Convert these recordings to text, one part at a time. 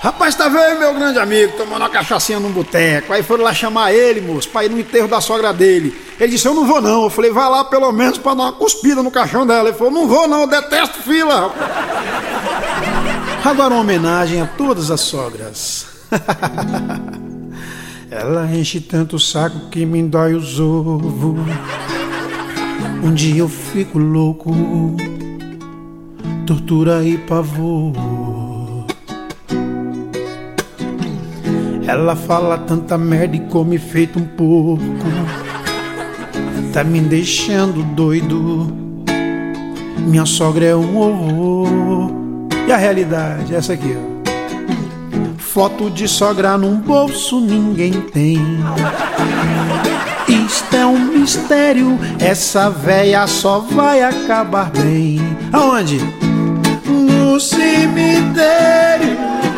Rapaz, tá vendo meu grande amigo tomando uma cachaçinha num boteco. Aí foram lá chamar ele, moço, pra ir no enterro da sogra dele. Ele disse, eu não vou não. Eu falei, vai lá pelo menos pra dar uma cuspida no caixão dela. Ele falou, não vou não, eu detesto fila, rapaz. Agora uma homenagem a todas as sogras. Ela enche tanto o saco que me dói os ovos. Um dia eu fico louco, tortura e pavor. Ela fala tanta merda e come feito um porco. Tá me deixando doido. Minha sogra é um horror. E a realidade é essa aqui, ó. Foto de sogra num bolso ninguém tem. Isto é um mistério. Essa véia só vai acabar bem. Aonde? No cemitério.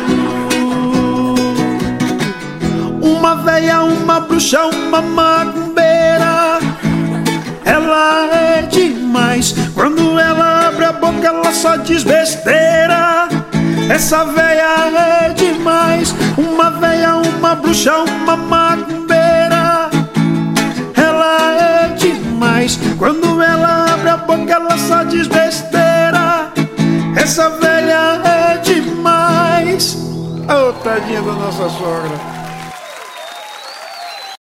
Uma véia, uma bruxa, uma macumbeira. Ela é demais. Quando ela abre a boca ela só diz besteira. Essa véia é demais. Uma véia, uma bruxa, uma macumbeira. Ela é demais. Quando ela abre a boca ela só diz besteira. Essa véia é demais. Ô, tadinha da nossa sogra.